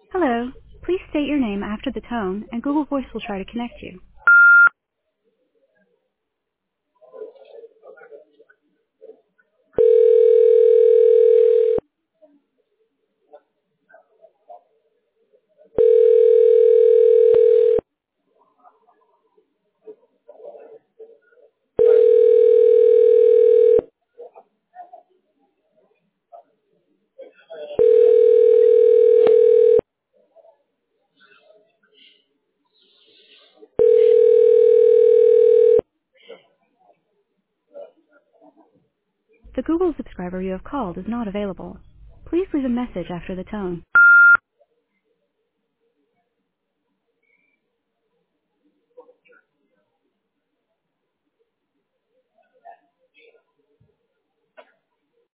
Hello. Please state your name after the tone, and Google Voice will try to connect you. The Google subscriber you have called is not available. Please leave a message after the tone.